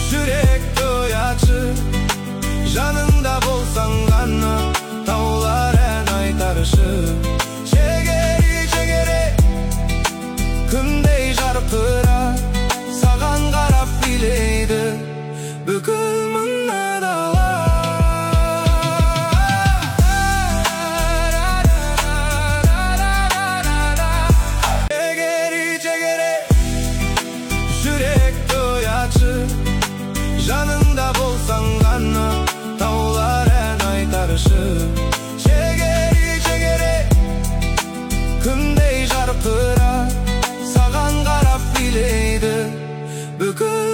Жүрек тоячы, жаныңда болсаң ғана таулар ән айтаршы. Жегері күндей жарқыра, саған қарап билейді бүкіл мына дала. Жүрек тоячы, жаныңда болсаң ғана таулар ән айтаршы. Жегері күндей жарқыра, саған қарап билейді бүкіл